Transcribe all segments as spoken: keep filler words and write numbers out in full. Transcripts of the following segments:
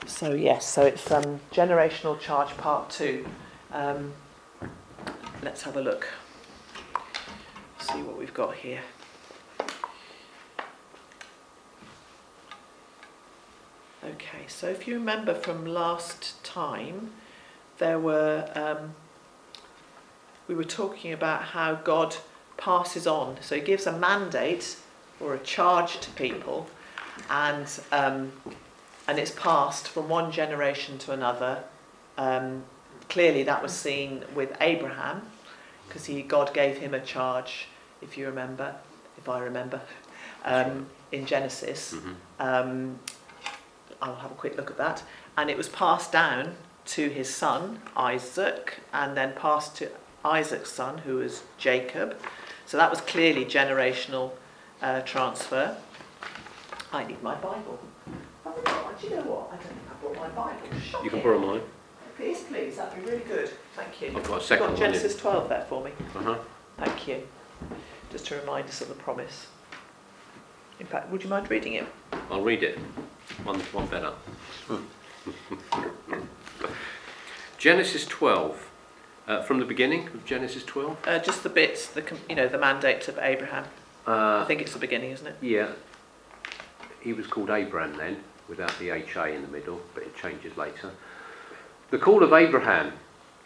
So yes, so it's um, generational charge part two. Um, let's have a look. See what we've got here. Okay, so if you remember from last time, there were um, we were talking about how God passes on. So He gives a mandate or a charge to people, and um, and it's passed from one generation to another. Um, clearly, that was seen with Abraham, because he God gave him a charge. If you remember, if I remember, um, in Genesis. Mm-hmm. Um, I'll have a quick look at that. And it was passed down to his son, Isaac, and then passed to Isaac's son, who was Jacob. So that was clearly generational uh, transfer. I need my Bible. Oh, do you know what? I don't think I brought my Bible. Shocking. You can borrow mine. Please, please. That'd be really good. Thank you. I've got a second You've got one, Genesis twelve there for me. Uh-huh. Thank you. Just to remind us of the promise. In fact, would you mind reading it? I'll read it. One, one better. Genesis twelve. Uh, from the beginning of Genesis twelve? Uh, just the bits, the com- you know, the mandate of Abraham. Uh, I think it's the beginning, isn't it? yeah. He was called Abram then, without the H A in the middle, but it changes later. The call of Abraham.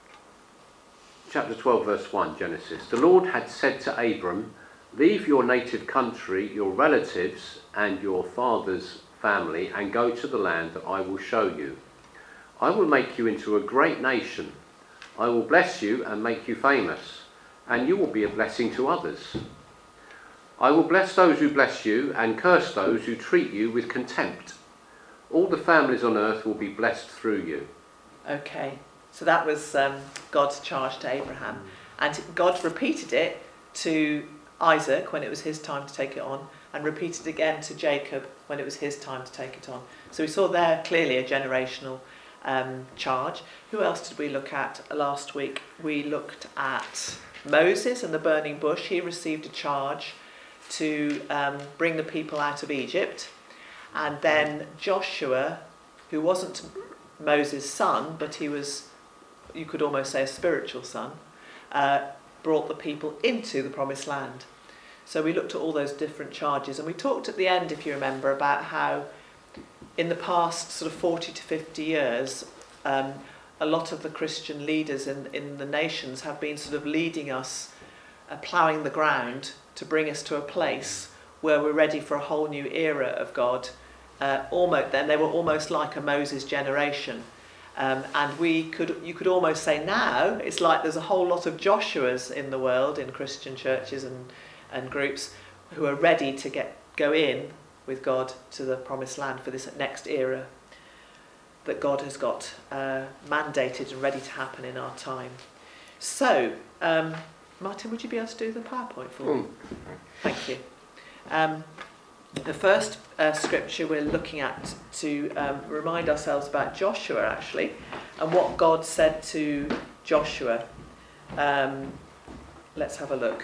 Chapter twelve, verse one, Genesis. The Lord had said to Abram, "Leave your native country, your relatives, and your father's family, and go to the land that I will show you. I will make you into a great nation. I will bless you and make you famous, and you will be a blessing to others. I will bless those who bless you, and curse those who treat you with contempt. All the families on earth will be blessed through you." Okay, so that was um, God's charge to Abraham. And God repeated it to Isaac when it was his time to take it on, and repeated again to Jacob when it was his time to take it on. So we saw there clearly a generational um, charge. Who else did we look at last week? We looked at Moses and the burning bush. He received a charge to um, bring the people out of Egypt. And then Joshua, who wasn't Moses' son, but he was, you could almost say, a spiritual son, uh, brought the people into the promised land. So we looked at all those different charges, and we talked at the end, if you remember, about how in the past sort of forty to fifty years, um, a lot of the Christian leaders in, in the nations have been sort of leading us, uh, ploughing the ground to bring us to a place where we're ready for a whole new era of God. Uh, almost then they were almost like a Moses generation. Um, and we could, you could almost say now, it's like there's a whole lot of Joshuas in the world, in Christian churches and, and groups, who are ready to get go in with God to the promised land for this next era that God has got uh, mandated and ready to happen in our time. So, um, Martin, would you be able to do the PowerPoint for me? Mm. Thank you. Um, the first uh, scripture we're looking at to um, remind ourselves about Joshua, actually, and what God said to Joshua. Um, let's have a look.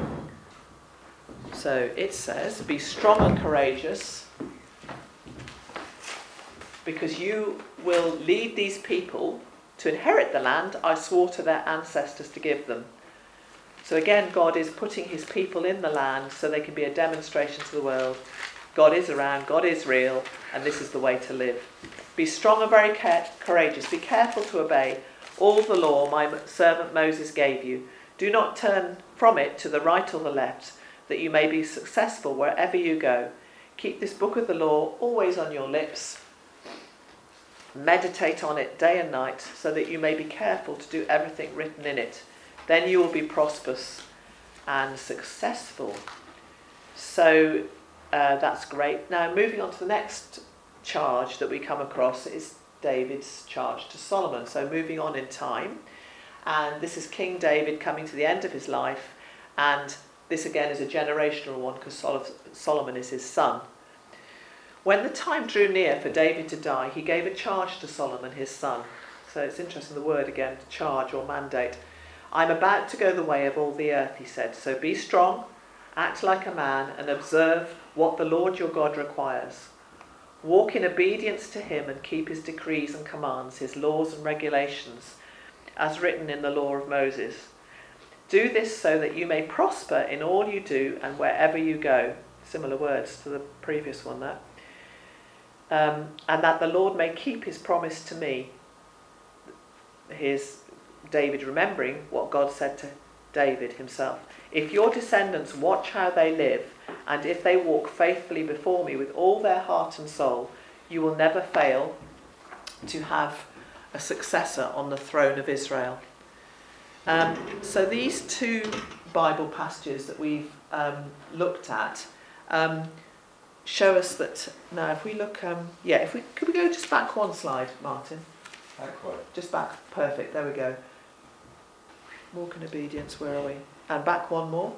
So it says, "Be strong and courageous, because you will lead these people to inherit the land I swore to their ancestors to give them." So again, God is putting his people in the land so they can be a demonstration to the world. God is around, God is real, and this is the way to live. "Be strong and very care- courageous. Be careful to obey all the law my servant Moses gave you. Do not turn from it to the right or the left, that you may be successful wherever you go. Keep this book of the law always on your lips. Meditate on it day and night, so that you may be careful to do everything written in it. Then you will be prosperous and successful." So uh, that's great. Now, moving on to the next charge that we come across is David's charge to Solomon. So moving on in time, and this is King David coming to the end of his life, and this again is a generational one because Sol- Solomon is his son. "When the time drew near for David to die, he gave a charge to Solomon his son." So it's interesting, the word again, charge or mandate. "I'm about to go the way of all the earth," he said, "so be strong, act like a man, and observe what the Lord your God requires. Walk in obedience to him and keep his decrees and commands, his laws and regulations, as written in the law of Moses. Do this so that you may prosper in all you do and wherever you go. Similar words to the previous one there. Um, and that the Lord may keep his promise to me. Here's David remembering what God said to David himself. If your descendants watch how they live, and if they walk faithfully before me with all their heart and soul, you will never fail to have a successor on the throne of Israel. Um, so these two Bible passages that we've um, looked at um, show us that. Now, if we look, um, yeah, if we could we go just back one slide, Martin? Back one. Just back, perfect. There we go. Walk in obedience. Where are we? And back one more.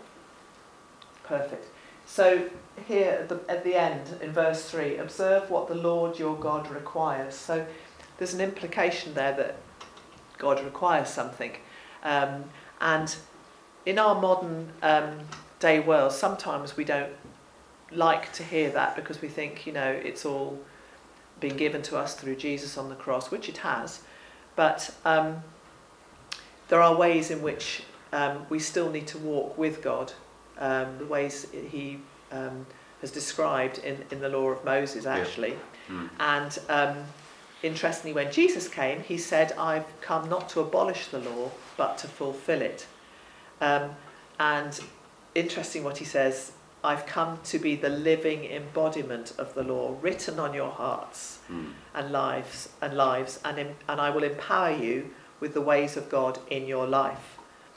Perfect. So here at the, at the end, in verse three, observe what the Lord your God requires. So there's an implication there that God requires something. Um, and in our modern um, day world, sometimes we don't like to hear that because we think, you know, it's all been given to us through Jesus on the cross, which it has. But um, there are ways in which um, we still need to walk with God. Um, the ways he um, has described in, in the law of Moses, actually. Yeah. Mm. And um, interestingly, when Jesus came, he said, I've come not to abolish the law, but to fulfill it. Um, and interesting what he says, I've come to be the living embodiment of the law, written on your hearts mm. and lives, and lives, and, in, and I will empower you with the ways of God in your life.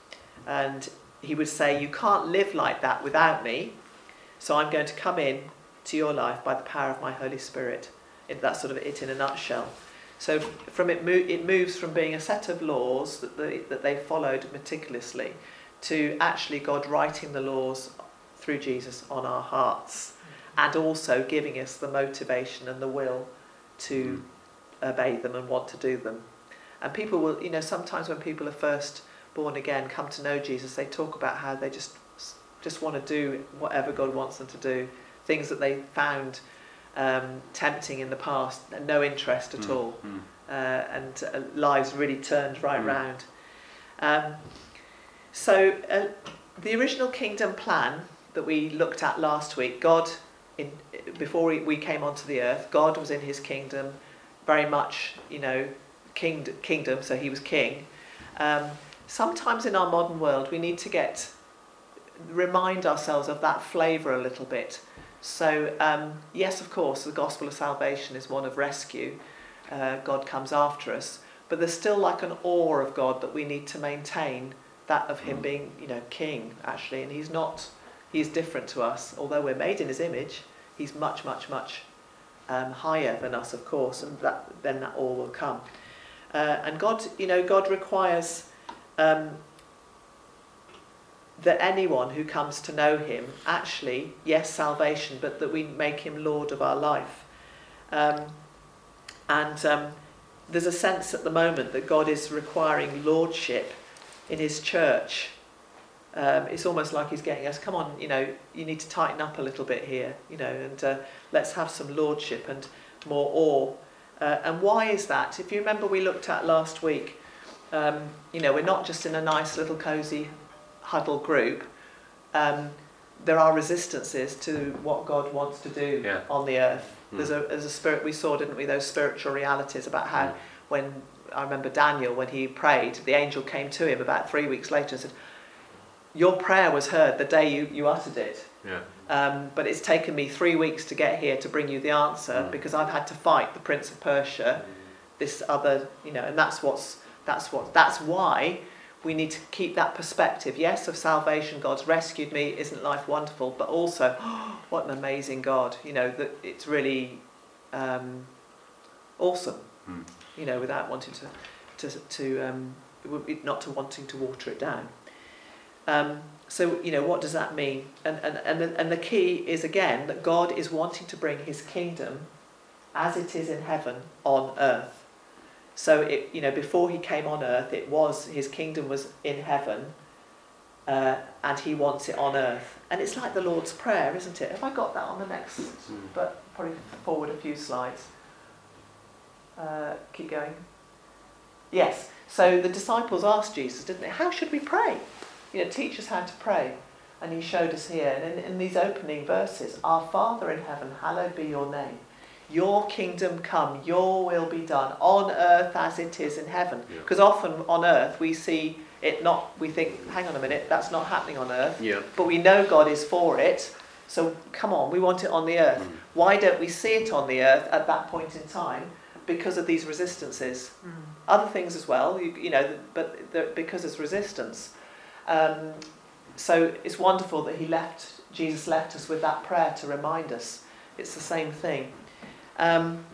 And he would say, you can't live like that without me, so I'm going to come in to your life by the power of my Holy Spirit. That's sort of it in a nutshell. So from it, mo- it moves from being a set of laws that they, that they followed meticulously to actually God writing the laws through Jesus on our hearts, and also giving us the motivation and the will to mm. obey them and want to do them. And people will, you know, sometimes when people are first born again, come to know Jesus, they talk about how they just just want to do whatever God wants them to do, things that they found um, tempting in the past, and no interest at mm, all, mm. Uh, and uh, lives really turned right mm. round. Um, so uh, the original kingdom plan that we looked at last week, God, in, before we, we came onto the earth, God was in his kingdom, very much, you know, king, kingdom, so he was king. Um, Sometimes in our modern world we need to get remind ourselves of that flavour a little bit. So um, yes, of course, the gospel of salvation is one of rescue. Uh, God comes after us, but there's still like an awe of God that we need to maintain, that of him being, you know, king actually, and he's not. He's different to us, although we're made in his image. He's much, much, much um, higher than us, of course, and that then that awe will come. Uh, and God, you know, God requires. Um, that anyone who comes to know him, actually, yes, salvation, but that we make him Lord of our life. Um, and um, there's a sense at the moment that God is requiring lordship in his church. Um, it's almost like he's getting us, come on, you know, you need to tighten up a little bit here, you know, and uh, let's have some lordship and more awe. Uh, and why is that? If you remember, we looked at last week, Um, you know, we're not just in a nice little cosy huddle group. Um, there are resistances to what God wants to do yeah. on the earth. Mm. There's a there's a spirit, we saw, didn't we, those spiritual realities about how mm. when, I remember Daniel, when he prayed, the angel came to him about three weeks later and said, your prayer was heard the day you, you uttered it. Yeah. Um, but it's taken me three weeks to get here to bring you the answer mm. because I've had to fight the Prince of Persia, mm. this other, you know, and that's what's That's what. That's why we need to keep that perspective. Yes, of salvation, God's rescued me. Isn't life wonderful? But also, oh, what an amazing God! You know that it's really um, awesome. Mm. You know, without wanting to, to, to um, not to wanting to water it down. Um, so you know, what does that mean? And and and the, and the key is again that God is wanting to bring his kingdom, as it is in heaven, on earth. So, it, you know, before he came on earth, it was, his kingdom was in heaven, uh, and he wants it on earth. And it's like the Lord's Prayer, isn't it? Have I got that on the next? But probably forward a few slides. Uh, keep going. Yes. So the disciples asked Jesus, didn't they? How should we pray? You know, teach us how to pray. And he showed us here. And in, in these opening verses, Our Father in heaven, hallowed be your name. Your kingdom come, your will be done on earth as it is in heaven. Because yeah. often on earth we see it not, we think, hang on a minute, that's not happening on earth. Yeah. But we know God is for it. So come on, we want it on the earth. Mm. Why don't we see it on the earth at that point in time? Because of these resistances. Mm. Other things as well, you, you know, but the, because there's resistance. Um, so it's wonderful that he left, Jesus left us with that prayer to remind us. It's the same thing. Um,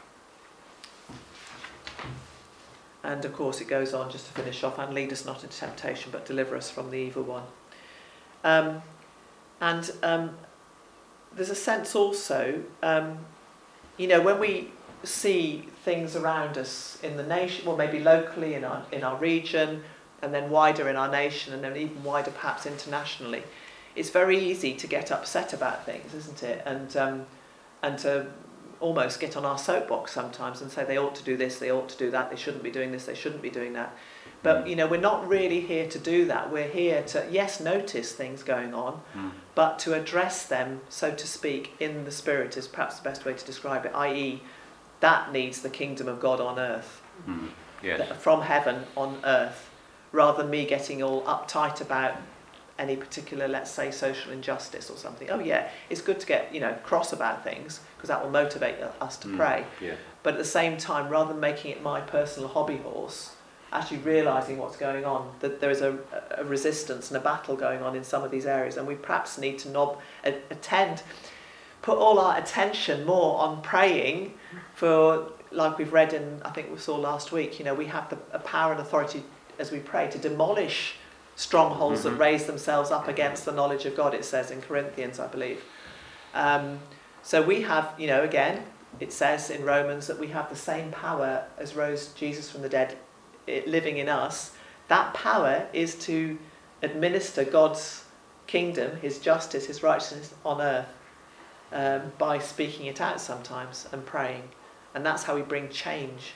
and of course it goes on just to finish off, and lead us not into temptation, but deliver us from the evil one. Um, and um, there's a sense also, um, you know, when we see things around us in the nation, well maybe locally in our in our region, and then wider in our nation, and then even wider perhaps internationally, it's very easy to get upset about things, isn't it? And um, and to almost get on our soapbox sometimes and say they ought to do this, they ought to do that, they shouldn't be doing this, they shouldn't be doing that. But, you know, we're not really here to do that. We're here to, yes, notice things going on, mm. but to address them, so to speak, in the Spirit is perhaps the best way to describe it, that is that needs the kingdom of God on earth, mm. yes. from heaven on earth, rather than me getting all uptight about any particular, let's say, social injustice or something. Oh yeah, it's good to get, you know, cross about things, because that will motivate us to mm, pray. Yeah. But at the same time, rather than making it my personal hobby horse, actually realising what's going on, that there is a, a resistance and a battle going on in some of these areas, and we perhaps need to knob, attend, put all our attention more on praying for, like we've read in, I think we saw last week, you know, we have the a power and authority as we pray to demolish strongholds mm-hmm. that raise themselves up against the knowledge of God, it says in Corinthians, I believe. Um, so we have, you know, again, it says in Romans that we have the same power as rose Jesus from the dead it, living in us. That power is to administer God's kingdom, his justice, his righteousness on earth um, by speaking it out sometimes and praying. And that's how we bring change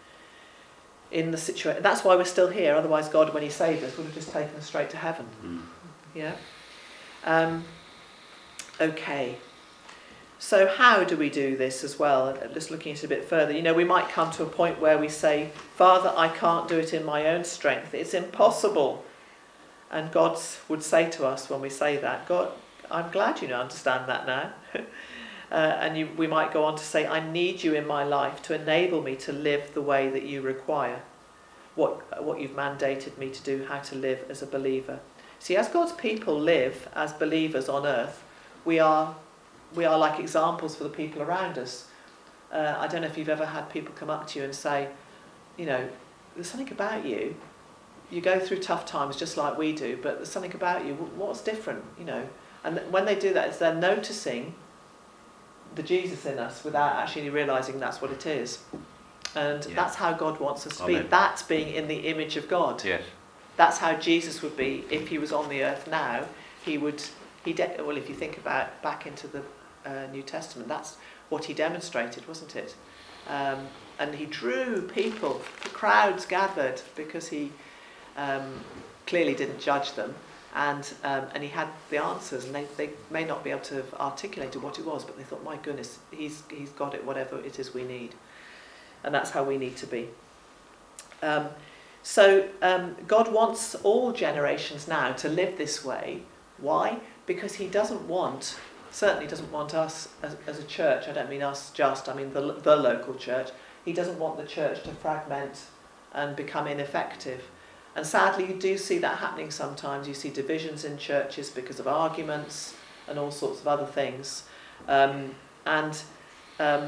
in the situation. That's why we're still here. Otherwise, God, when he saved us, would have just taken us straight to heaven. Mm. Yeah. Um, okay. So how do we do this as well? Just looking at it a bit further. You know, we might come to a point where we say, Father, I can't do it in my own strength. It's impossible. And God would say to us when we say that, God, I'm glad you understand that now. uh, and you, we might go on to say, I need you in my life to enable me to live the way that you require. What, what you've mandated me to do, how to live as a believer. See, as God's people live as believers on earth, we are we are like examples for the people around us. Uh, I don't know if you've ever had people come up to you and say, you know, there's something about you. You go through tough times just like we do, but there's something about you. What's different, you know? And when they do that, it's they're noticing the Jesus in us without actually realising that's what it is. And yeah. that's how God wants us to Amen. Be. That's being in the image of God. Yes. That's how Jesus would be if he was on the earth now. He would, he de- well, if you think about back into the uh, New Testament, that's what he demonstrated, wasn't it? Um, and he drew people, the crowds gathered because he um, clearly didn't judge them. And um, and he had the answers, and they, they may not be able to have articulated what it was, but they thought, my goodness, he's he's got it, whatever it is we need. And that's how we need to be. Um, so um, God wants all generations now to live this way. Why? Because he doesn't want, certainly doesn't want us as, as a church, I don't mean us just, I mean the, the local church. He doesn't want the church to fragment and become ineffective. And sadly, you do see that happening sometimes. You see divisions in churches because of arguments and all sorts of other things. Um, and um,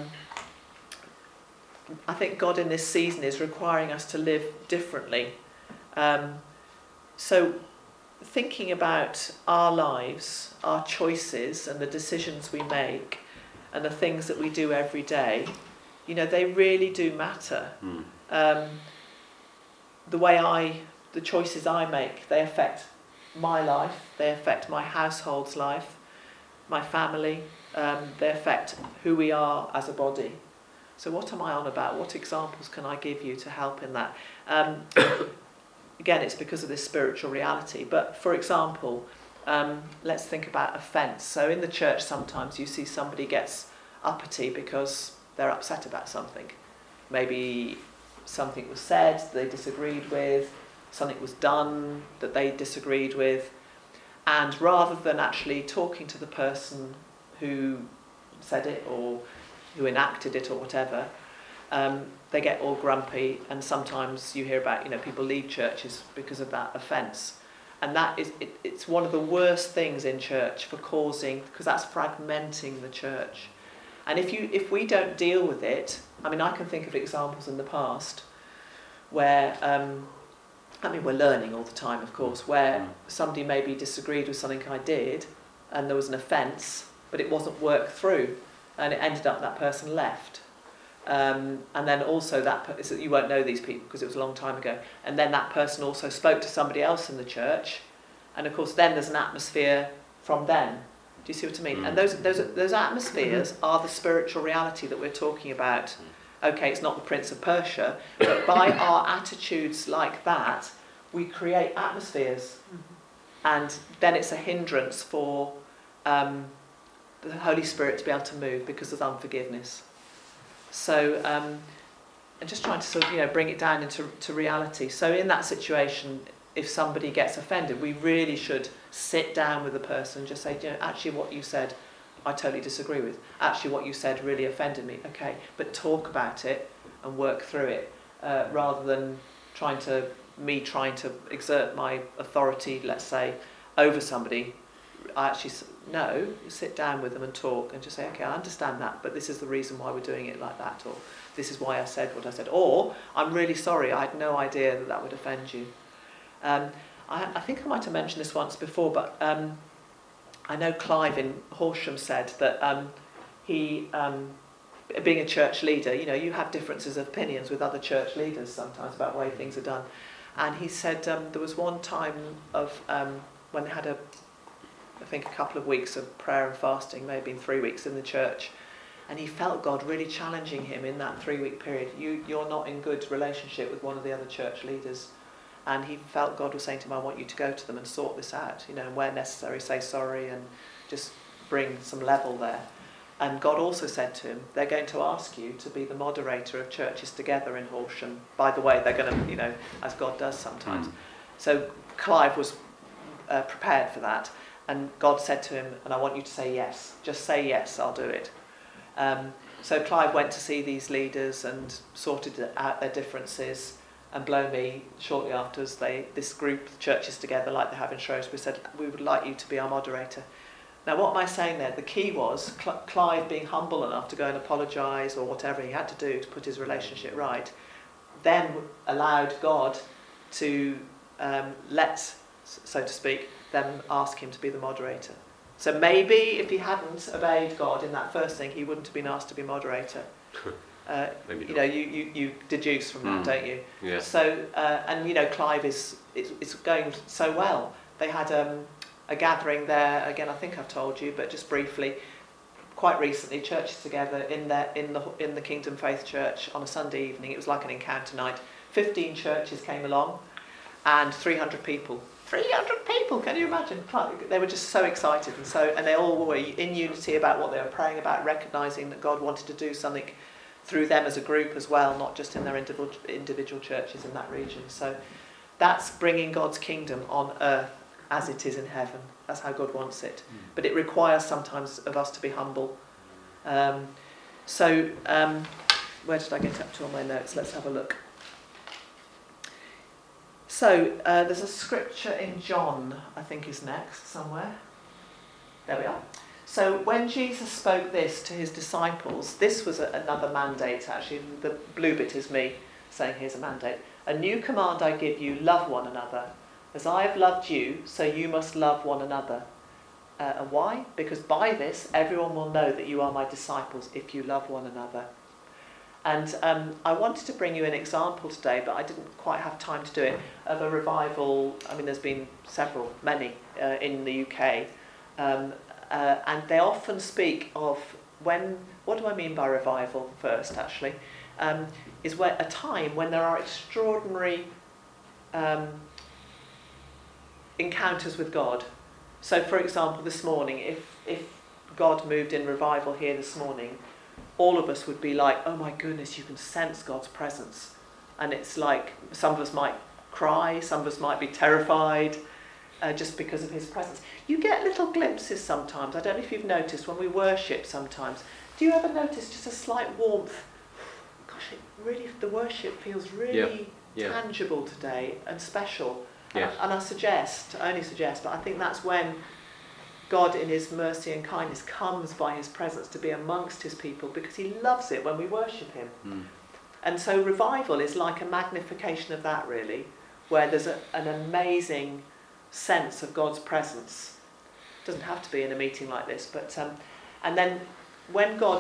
I think God in this season is requiring us to live differently. Um, so thinking about our lives, our choices and the decisions we make and the things that we do every day, you know, they really do matter. Mm. Um, the way I... The choices I make, they affect my life, they affect my household's life, my family, um, they affect who we are as a body. So what am I on about? What examples can I give you to help in that? Um, again, it's because of this spiritual reality. But for example, um, let's think about offence. So in the church sometimes you see somebody gets uppity because they're upset about something. Maybe something was said they disagreed with, something was done that they disagreed with, and rather than actually talking to the person who said it or who enacted it or whatever, um, they get all grumpy, and sometimes you hear about, you know, people leave churches because of that offence. And that is, it, it's one of the worst things in church for causing, because that's fragmenting the church. And if you, if we don't deal with it, I mean, I can think of examples in the past where, um, I mean, we're learning all the time, of course, where somebody maybe disagreed with something I did, and there was an offence, but it wasn't worked through, and it ended up that person left. Um, and then also that, you won't know these people because it was a long time ago, and then that person also spoke to somebody else in the church, and of course then there's an atmosphere from them. Do you see what I mean? Mm. And those, those, those atmospheres are the spiritual reality that we're talking about. Okay, it's not the Prince of Persia, but by our attitudes like that, we create atmospheres. And then it's a hindrance for um, the Holy Spirit to be able to move because of unforgiveness. So um, I'm just trying to sort of, you know, bring it down into to reality. So in that situation, if somebody gets offended, we really should sit down with the person and just say, you know, actually what you said, I totally disagree with. Actually what you said really offended me. Okay, but talk about it and work through it, uh, rather than trying to, me trying to exert my authority, let's say, over somebody. I actually, no, sit down with them and talk and just say, okay, I understand that, but this is the reason why we're doing it like that, or this is why I said what I said, or I'm really sorry, I had no idea that that would offend you. Um, I, I think I might have mentioned this once before, but um, I know Clive in Horsham said that um, he, um, being a church leader, you know, you have differences of opinions with other church leaders sometimes about the way things are done. And he said um, there was one time of um, when they had a, I think a couple of weeks of prayer and fasting, maybe been three weeks in the church, and he felt God really challenging him in that three-week period. You, you're not in good relationship with one of the other church leaders. And he felt God was saying to him, I want you to go to them and sort this out, you know, and where necessary, say sorry and just bring some level there. And God also said to him, they're going to ask you to be the moderator of churches together in Horsham. By the way, they're going to, you know, as God does sometimes. Mm. So Clive was uh, prepared for that. And God said to him, and I want you to say yes. Just say yes, I'll do it. Um, so Clive went to see these leaders and sorted out their differences. And blow me, shortly afterwards, they, this group of churches together, like they have in Shrewsbury, said, we would like you to be our moderator. Now, what am I saying there? The key was Cl- Clive being humble enough to go and apologise or whatever he had to do to put his relationship right, then allowed God to um, let, so to speak, them ask him to be the moderator. So maybe if he hadn't obeyed God in that first thing, he wouldn't have been asked to be moderator. Uh, you know, you, you, you deduce from that, mm. don't you? Yeah. So, uh, and you know, Clive is it's, it's going so well. They had um, a gathering there again. I think I've told you, but just briefly, quite recently, churches together in the in the in the Kingdom Faith Church on a Sunday evening. It was like an encounter night. Fifteen churches came along, and three hundred people. three hundred people, can you imagine? They were just so excited, and so and they all were in unity about what they were praying about, recognising that God wanted to do something through them as a group as well, not just in their individual individual churches in that region. So that's bringing God's kingdom on earth as it is in heaven. That's how God wants it. Mm. But it requires sometimes of us to be humble. Um, so um, where did I get up to on my notes? Let's have a look. So uh, there's a scripture in John, I think is next somewhere. There we are. So when Jesus spoke this to his disciples, this was a, another mandate actually. The blue bit is me saying here's a mandate. A new command I give you, love one another. As I have loved you, so you must love one another. Uh, and why? Because by this everyone will know that you are my disciples if you love one another. And um, I wanted to bring you an example today, but I didn't quite have time to do it, of a revival. I mean, there's been several, many, uh, in the U K. Um, uh, and they often speak of when, what do I mean by revival first actually, um, is when, a time when there are extraordinary um, encounters with God. So for example, this morning, if, if God moved in revival here this morning, all of us would be like, oh my goodness, you can sense God's presence. And it's like, some of us might cry, some of us might be terrified, uh, just because of his presence. You get little glimpses sometimes. I don't know if you've noticed when we worship sometimes. Do you ever notice just a slight warmth? Gosh, it really, the worship feels really yeah. Yeah. tangible today and special. Yes. And, I, and I suggest, I only suggest, but I think that's when God in his mercy and kindness comes by his presence to be amongst his people, because he loves it when we worship him. Mm. And so revival is like a magnification of that, really, where there's a, an amazing sense of God's presence. It doesn't have to be in a meeting like this, but um, and then when God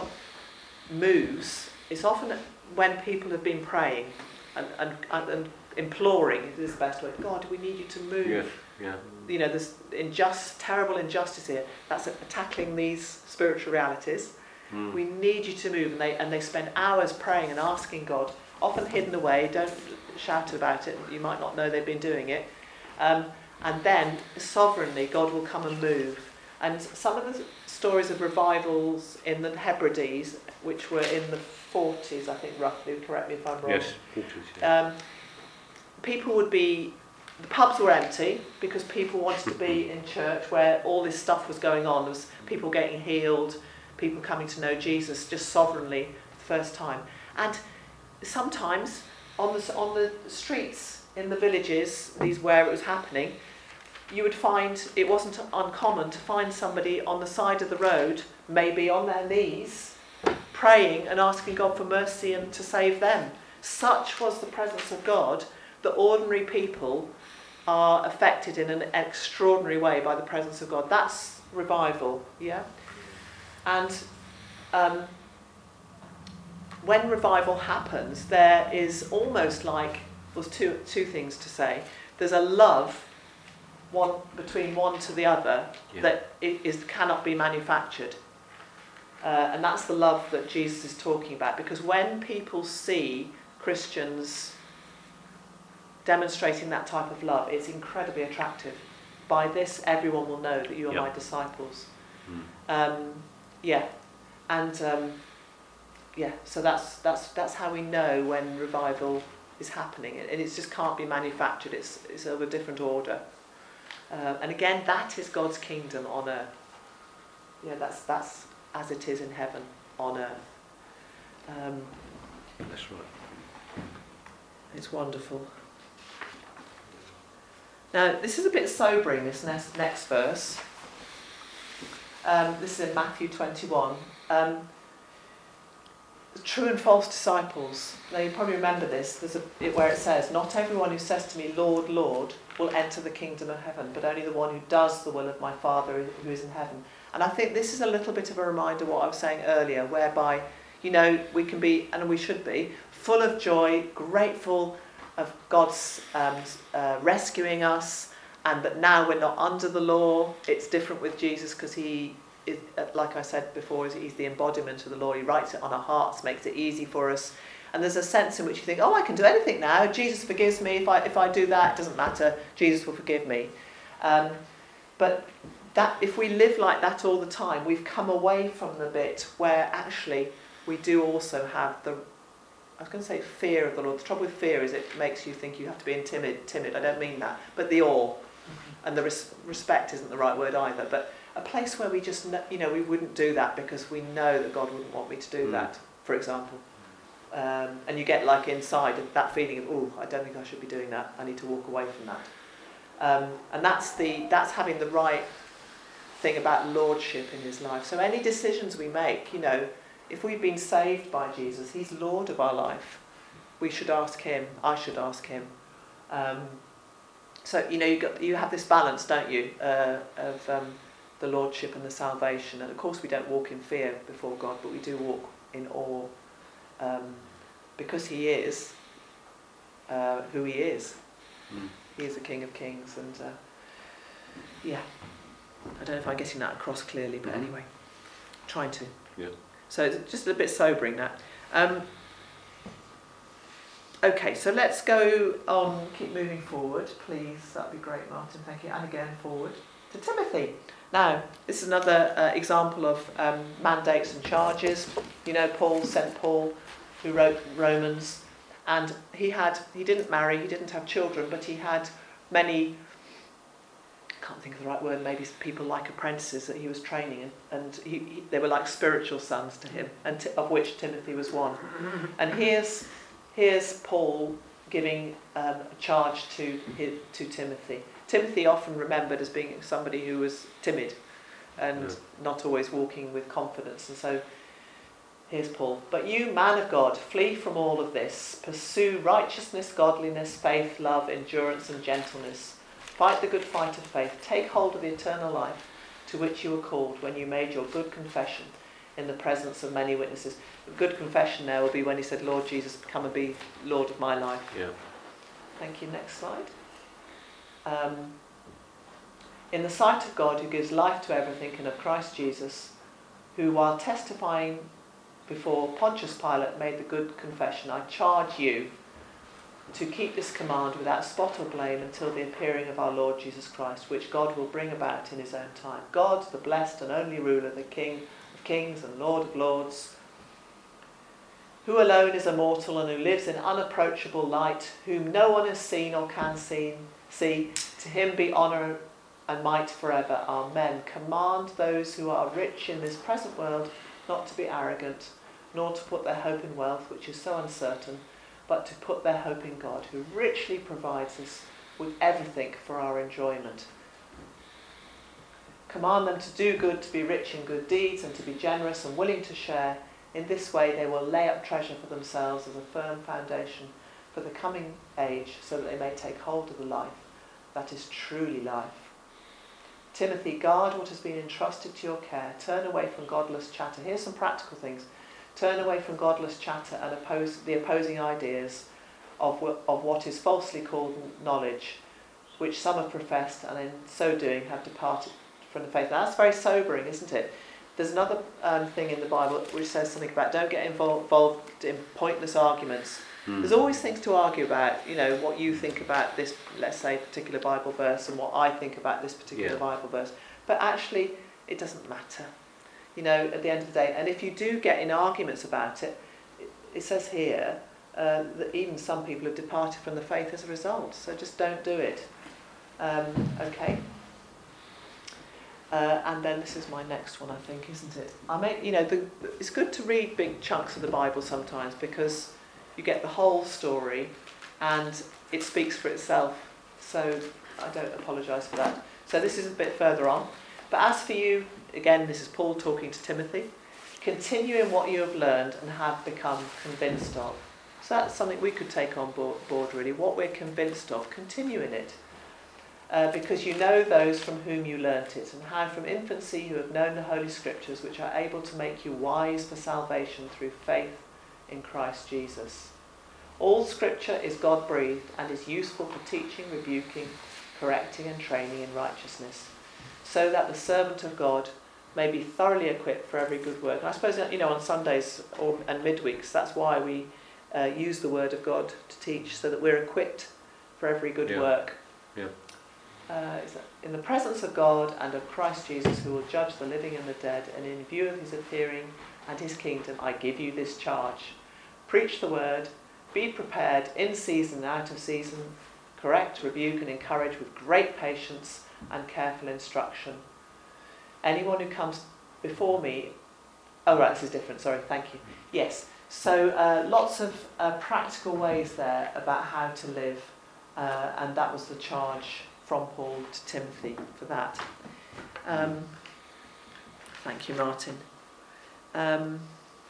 moves, it's often when people have been praying and, and, and imploring, it is the best word, God, we need you to move. Yes. Yeah. You know, there's injust, terrible injustice here. That's tackling these spiritual realities. Mm. We need you to move, and they and they spend hours praying and asking God, often hidden away. Don't shout about it. You might not know they've been doing it. Um, and then sovereignly, God will come and move. And some of the stories of revivals in the Hebrides, which were in the forties, I think roughly. Correct me if I'm wrong. Yes, forties. Yeah. Um, people would be. The pubs were empty because people wanted to be in church where all this stuff was going on. There was people getting healed, people coming to know Jesus just sovereignly for the first time. And sometimes on the, on the streets in the villages, these where it was happening, you would find, it wasn't uncommon to find somebody on the side of the road, maybe on their knees, praying and asking God for mercy and to save them. Such was the presence of God that ordinary people are affected in an extraordinary way by the presence of God. That's revival, yeah? And um, when revival happens, there is almost like, there's two, two things to say. There's a love one between one to the other yeah. that it is, cannot be manufactured. Uh, and that's the love that Jesus is talking about. Because when people see Christians demonstrating that type of love, it's incredibly attractive. By this, everyone will know that you are yep. my disciples. Mm. Um, yeah, and um, yeah, so that's that's that's how we know when revival is happening, and it just can't be manufactured. It's it's of a different order, uh, and again, that is God's kingdom on earth. Yeah, that's that's as it is in heaven on earth. Um, That's right. It's wonderful. Now, this is a bit sobering, this next, next verse. Um, this is in Matthew twenty-one. Um, the true and false disciples. Now, you probably remember this. There's a bit where it says, "Not everyone who says to me, 'Lord, Lord,' will enter the kingdom of heaven, but only the one who does the will of my Father who is in heaven." And I think this is a little bit of a reminder of what I was saying earlier, whereby, you know, we can be, and we should be, full of joy, grateful of God's um, uh, rescuing us, and that now we're not under the law. It's different with Jesus because he is, like I said before, he's the embodiment of the law. He writes it on our hearts, makes it easy for us. And there's a sense in which you think, oh, I can do anything now. Jesus forgives me. If I if I do that, it doesn't matter. Jesus will forgive me. Um, but that if we live like that all the time, we've come away from the bit where actually we do also have the, I was going to say fear of the Lord. The trouble with fear is it makes you think you have to be timid. Timid. I don't mean that, but the awe, and the res- respect isn't the right word either. But a place where we just, know, you know, we wouldn't do that because we know that God wouldn't want me to do mm. that. For example, um, and you get like inside that feeling of, oh, I don't think I should be doing that. I need to walk away from that. Um, and that's the that's having the right thing about lordship in his life. So any decisions we make, you know. If we've been saved by Jesus, he's Lord of our life. We should ask him. I should ask him. Um, so, you know, you got you have this balance, don't you, uh, of um, the lordship and the salvation. And of course we don't walk in fear before God, but we do walk in awe um, because he is uh, who he is. Mm. He is the King of Kings. And uh, yeah. I don't know if I'm getting that across clearly, but Mhm. anyway, trying to. Yeah. So it's just a bit sobering, that. Um, okay, so let's go on, keep moving forward, please. That'd be great, Martin, thank you. And again, forward to Timothy. Now, this is another uh, example of um, mandates and charges. You know, Paul, Saint Paul, who wrote Romans, and he had, he didn't marry, he didn't have children, but he had many, I can't think of the right word, maybe people like apprentices that he was training, and, and he, he, they were like spiritual sons to him, and t- of which Timothy was one. And here's here's Paul giving um, a charge to his, to Timothy. Timothy often remembered as being somebody who was timid and Yeah. not always walking with confidence, and so here's Paul. But you, man of God, flee from all of this. Pursue righteousness, godliness, faith, love, endurance, and gentleness. Fight the good fight of faith. Take hold of the eternal life to which you were called when you made your good confession in the presence of many witnesses. The good confession there will be when he said, Lord Jesus, come and be Lord of my life. Yeah. Thank you. Next slide. Um, in the sight of God, who gives life to everything, and of Christ Jesus, who while testifying before Pontius Pilate made the good confession, I charge you to keep this command without spot or blame until the appearing of our Lord Jesus Christ, which God will bring about in his own time. God, the blessed and only ruler, the King of kings and Lord of lords, who alone is immortal and who lives in unapproachable light, whom no one has seen or can see, see, to him be honour and might forever. Amen. Command those who are rich in this present world not to be arrogant, nor to put their hope in wealth, which is so uncertain, but to put their hope in God, who richly provides us with everything for our enjoyment. Command them to do good, to be rich in good deeds, and to be generous and willing to share. In this way they will lay up treasure for themselves as a firm foundation for the coming age, so that they may take hold of the life that is truly life. Timothy, guard what has been entrusted to your care. Turn away from godless chatter. Here's some practical things. Turn away from godless chatter and oppose the opposing ideas of, of what is falsely called knowledge, which some have professed and in so doing have departed from the faith. Now, that's very sobering, isn't it? There's another um, thing in the Bible which says something about don't get involved, involved in pointless arguments. Mm. There's always things to argue about, you know, what you think about this, let's say, particular Bible verse and what I think about this particular yeah. Bible verse. But actually, it doesn't matter, you know, at the end of the day. And if you do get in arguments about it, it, it says here uh, that even some people have departed from the faith as a result. So just don't do it. Um, okay. Uh, and then this is my next one, I think, isn't it? I mean, you know, the, it's good to read big chunks of the Bible sometimes because you get the whole story and it speaks for itself. So I don't apologise for that. So this is a bit further on. But as for you, again, this is Paul talking to Timothy, continue in what you have learned and have become convinced of. So that's something we could take on board, board really. What we're convinced of, continue in it. Uh, because you know those from whom you learnt it, and how from infancy you have known the Holy Scriptures, which are able to make you wise for salvation through faith in Christ Jesus. All Scripture is God-breathed and is useful for teaching, rebuking, correcting and training in righteousness, so that the servant of God may be thoroughly equipped for every good work. And I suppose, you know, on Sundays or, and midweeks, that's why we uh, use the Word of God to teach, so that we're equipped for every good yeah. work. Yeah. Uh, in the presence of God and of Christ Jesus, who will judge the living and the dead, and in view of his appearing and his kingdom, I give you this charge. Preach the word, be prepared in season and out of season, correct, rebuke and encourage with great patience and careful instruction. Anyone who comes before me... Oh right, this is different, sorry, thank you. Yes, so uh, lots of uh, practical ways there about how to live, uh, and that was the charge from Paul to Timothy for that. Um, thank you, Martin. Um,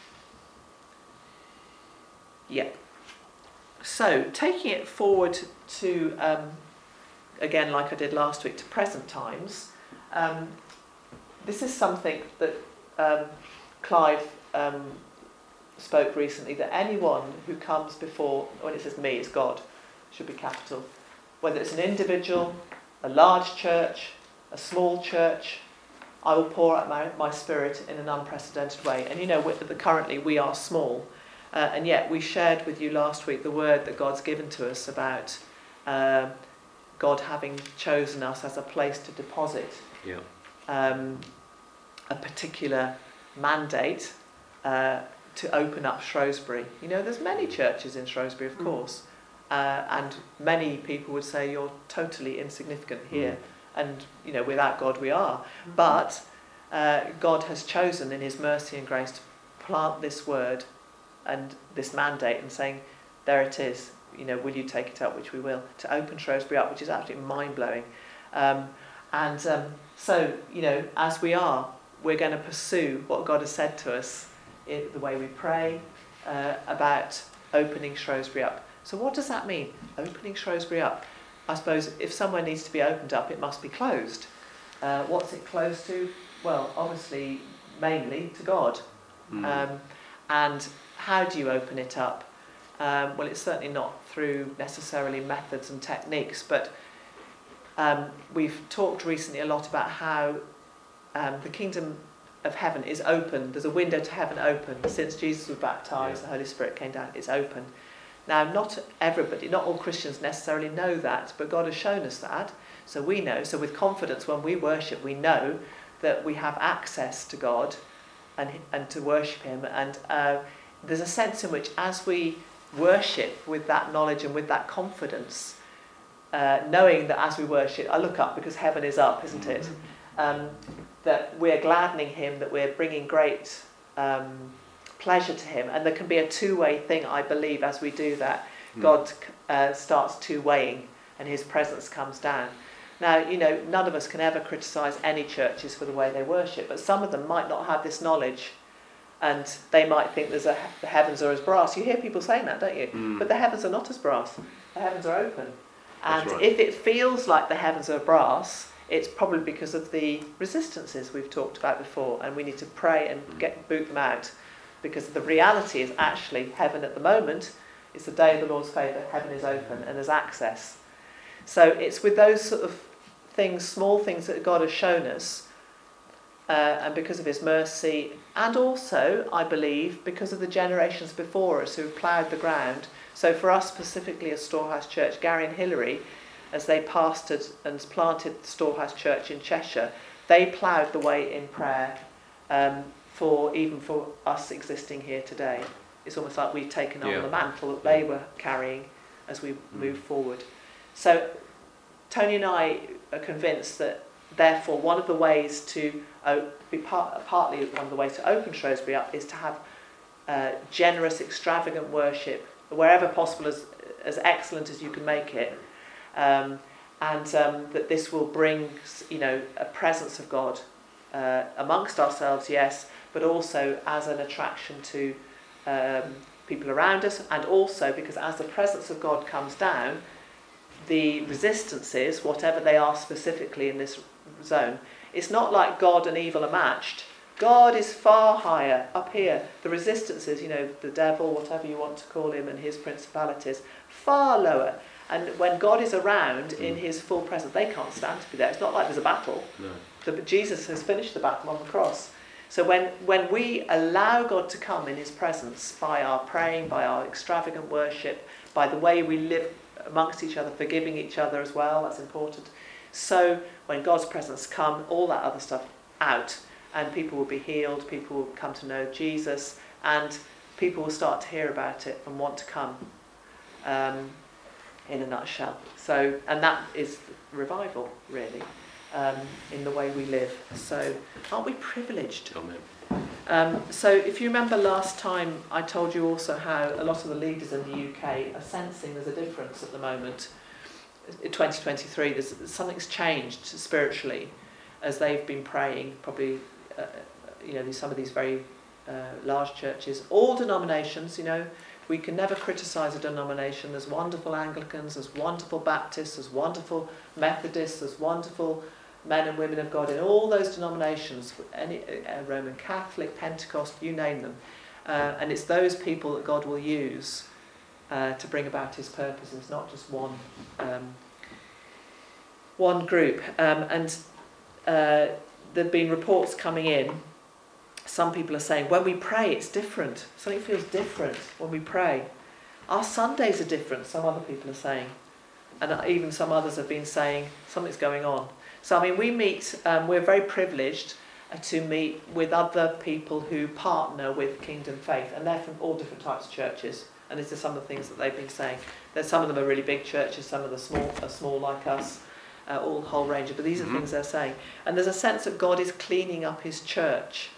yeah. So, taking it forward to, um, again, like I did last week, to present times, um, this is something that um, Clive um, spoke recently, that anyone who comes before, when it says me, it's God, should be capital, whether it's an individual, a large church, a small church, I will pour out my, my spirit in an unprecedented way. And you know, with the, currently we are small, uh, and yet we shared with you last week the word that God's given to us about uh, God having chosen us as a place to deposit Yeah. um, a particular mandate uh, to open up Shrewsbury. You know, there's many churches in Shrewsbury, of course, uh, and many people would say you're totally insignificant here. Mm. And, you know, without God we are. But uh, God has chosen in his mercy and grace to plant this word and this mandate and saying, there it is, you know, will you take it up, which we will, to open Shrewsbury up, which is absolutely mind-blowing. Um, and um, so, you know, as we are, we're going to pursue what God has said to us in the way we pray uh, about opening Shrewsbury up. So what does that mean, opening Shrewsbury up? I suppose if somewhere needs to be opened up, it must be closed. Uh, what's it closed to? Well, obviously, mainly to God. Mm. Um, and how do you open it up? Um, well, it's certainly not through necessarily methods and techniques, but um, we've talked recently a lot about how um, the kingdom of heaven is open. There's a window to heaven open. Since Jesus was baptised, Yeah. the Holy Spirit came down, it's open. Now, not everybody, not all Christians necessarily know that, but God has shown us that. So we know, so with confidence when we worship, we know that we have access to God and, and to worship him. And uh, there's a sense in which as we worship with that knowledge and with that confidence, uh, knowing that as we worship, I look up because heaven is up, isn't it? Um, that we're gladdening him, that we're bringing great um, pleasure to him, and there can be a two-way thing, I believe, as we do that. Mm. God uh, starts two-weighing and his presence comes down. Now, you know, none of us can ever criticise any churches for the way they worship, but some of them might not have this knowledge, and they might think there's a, the heavens are as brass. You hear people saying that, don't you? Mm. But the heavens are not as brass. The heavens are open. And That's right. if it feels like the heavens are brass, it's probably because of the resistances we've talked about before, and we need to pray and get boot them out. Because the reality is actually heaven at the moment is the day of the Lord's favour. Heaven is open and there's access. So it's with those sort of things, small things that God has shown us, uh, and because of his mercy, and also, I believe, because of the generations before us who have ploughed the ground. So for us specifically as Storehouse Church, Gary and Hilary, as they pastored and planted the Storehouse Church in Cheshire, they ploughed the way in prayer. Um, for even for us existing here today. It's almost like we've taken on Yeah. the mantle that they were carrying as we move forward. So Tony and I are convinced that therefore one of the ways to uh, be part, partly one of the ways to open Shrewsbury up is to have uh, generous, extravagant worship, wherever possible, as, as excellent as you can make it. Um, and um, that this will bring, you know, a presence of God uh, amongst ourselves, yes, but also as an attraction to um, people around us, and also because as the presence of God comes down, the resistances, whatever they are specifically in this zone, it's not like God and evil are matched. God is far higher up here. The resistances, you know, the devil, whatever you want to call him, and his principalities, far lower. And when God is around in his full presence, they can't stand to be there. It's not like there's a battle. No. The, Jesus has finished the battle on the cross. So when, when we allow God to come in his presence by our praying, by our extravagant worship, by the way we live amongst each other, forgiving each other as well, that's important. So when God's presence comes, all that other stuff out, and people will be healed, people will come to know Jesus, and people will start to hear about it and want to come, um, in a nutshell. So, and that is revival, really. Um, in the way we live. So aren't we privileged? Amen. Um, so if you remember last time I told you also how a lot of the leaders in the U K are sensing there's a difference at the moment. In twenty twenty-three there's, something's changed spiritually as they've been praying, probably uh, you know some of these very uh, large churches, all denominations, you know. We can never criticise a denomination. There's wonderful Anglicans, there's wonderful Baptists, there's wonderful Methodists, there's wonderful men and women of God in all those denominations, any uh, Roman Catholic, Pentecost, you name them. Uh, and it's those people that God will use uh, to bring about his purposes, not just one um, one group. Um, and uh, there've been reports coming in. Some people are saying, when we pray, it's different. Something feels different when we pray. Our Sundays are different, some other people are saying. And even some others have been saying something's going on. So, I mean, we meet, um, we're very privileged to meet with other people who partner with Kingdom Faith. And they're from all different types of churches. And these are some of the things that they've been saying. There's some of them are really big churches, some of them small, are small like us. Uh, all whole range. But these are mm-hmm. things they're saying. And there's a sense that God is cleaning up his church.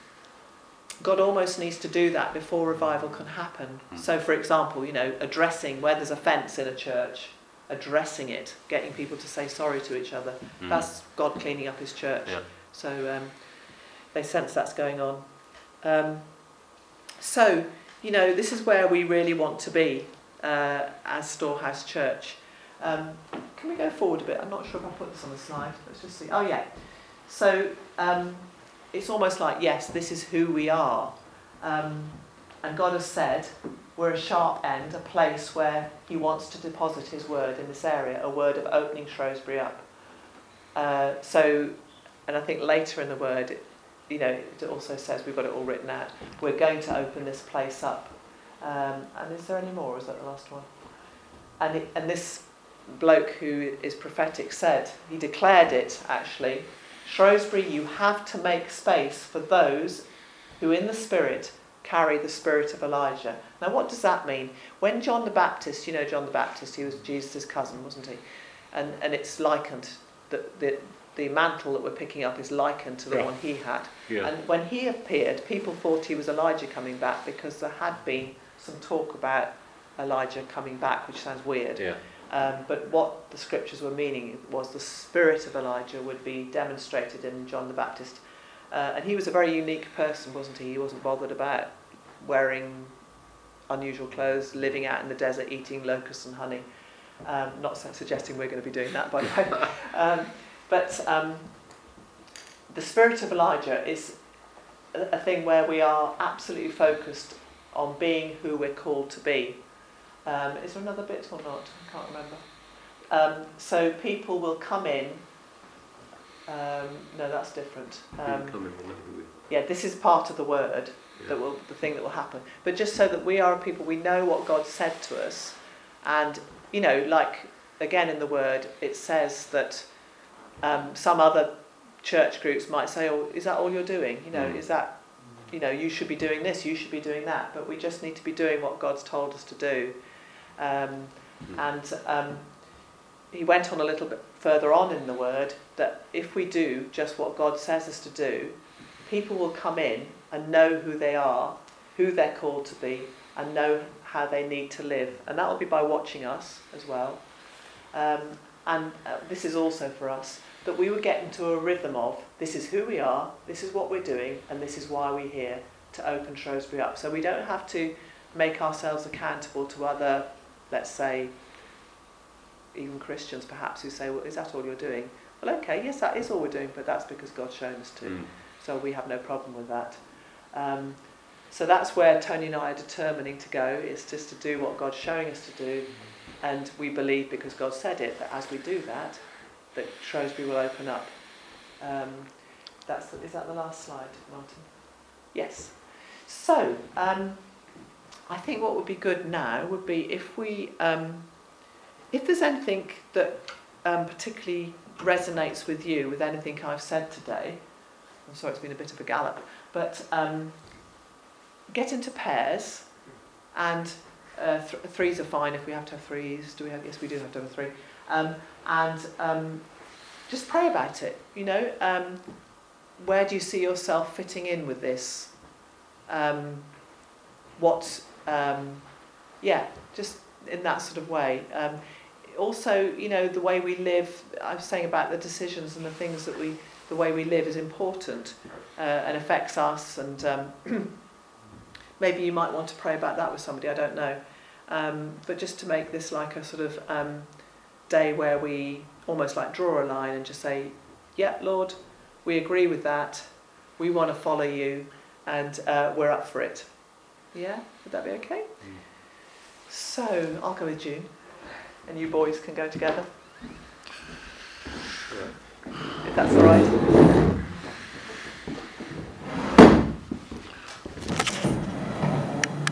God almost needs to do that before revival can happen. So, for example, you know, addressing where there's offence in a church, addressing it, getting people to say sorry to each other. Mm. That's God cleaning up his church. Yeah. So um, they sense that's going on. Um, so, you know, this is where we really want to be uh, as Storehouse Church. Um, can we go forward a bit? I'm not sure if I put this on the slide. Let's just see. Oh, yeah. So... Um, it's almost like, yes, this is who we are. Um, and God has said we're a sharp end, a place where he wants to deposit his word in this area, a word of opening Shrewsbury up. Uh, so, and I think later in the word, it, you know, it also says, we've got it all written out, we're going to open this place up. Um, and is there any more, or is that the last one? And, it, and this bloke who is prophetic said, he declared it actually, Shrewsbury, you have to make space for those who in the Spirit carry the spirit of Elijah. Now what does that mean? When John the Baptist, you know John the Baptist, he was Jesus' cousin, wasn't he? And and it's likened, that the, the mantle that we're picking up is likened to the yeah. one he had. Yeah. And when he appeared, people thought he was Elijah coming back because there had been some talk about Elijah coming back, which sounds weird. Yeah. Um, but what the scriptures were meaning was the spirit of Elijah would be demonstrated in John the Baptist. Uh, and he was a very unique person, wasn't he? He wasn't bothered about wearing unusual clothes, living out in the desert, eating locusts and honey. Um, not suggesting we're going to be doing that, by the way. um, but um, the spirit of Elijah is a, a thing where we are absolutely focused on being who we're called to be. Um, is there another bit or not? I can't remember. Um, so people will come in. Um, no, that's different. Um, come in, yeah, this is part of the word yeah. that will, the thing that will happen. But just so that we are people, we know what God said to us, and you know, like again in the word, it says that um, some other church groups might say, "Oh, is that all you're doing? You know, mm. is that, you know, you should be doing this, you should be doing that." But we just need to be doing what God's told us to do. Um, and um, he went on a little bit further on in the word that if we do just what God says us to do, people will come in and know who they are, who they're called to be, and know how they need to live. And that will be by watching us as well. Um, and uh, this is also for us, that we would get into a rhythm of, this is who we are, this is what we're doing, and this is why we're here, to open Shrewsbury up. So we don't have to make ourselves accountable to other, let's say, even Christians perhaps, who say, well, is that all you're doing? Well, okay, yes, that is all we're doing, but that's because God's shown us to. Mm. So we have no problem with that. Um, so that's where Tony and I are determining to go, is just to do what God's showing us to do. And we believe, because God said it, that as we do that, that Shrewsbury will open up. Um, that's the, is that the last slide, Martin? Yes. So, um, I think what would be good now would be if we, um, if there's anything that um, particularly resonates with you, with anything I've said today. I'm sorry, it's been a bit of a gallop, but um, get into pairs, and uh, th- threes are fine if we have to have threes. Do we have? Yes, we do have to have a three. Um, and um, just pray about it. You know, um, where do you see yourself fitting in with this? Um, what? Um, yeah, just in that sort of way. Um, also, you know, the way we live. I was saying about the decisions and the things that we, the way we live is important uh, and affects us. And um, maybe you might want to pray about that with somebody. I don't know, um, but just to make this like a sort of um, day where we almost like draw a line and just say, "Yeah, Lord, we agree with that. We want to follow you, and uh, we're up for it." Yeah, would that be okay? Mm. So I'll go with June, and you boys can go together. Sure. That's all right.